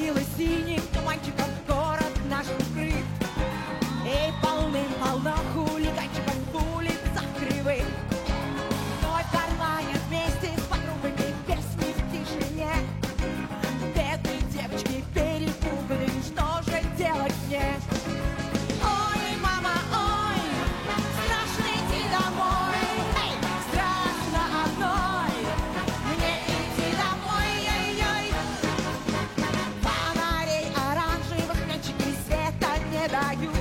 окатила синим туманчиком город наш укрыт. И полным-полно хулиганчиков улицах кривых. Мой в кармане вместе с подругами песни в тишине. Бедные девочки перепуганы, что же делать мне? Ой, мама, ой, страшно идти домой. Эй, страшно одной мне идти домой. Ой-ой. Фонарей оранжевых мячики света не дают.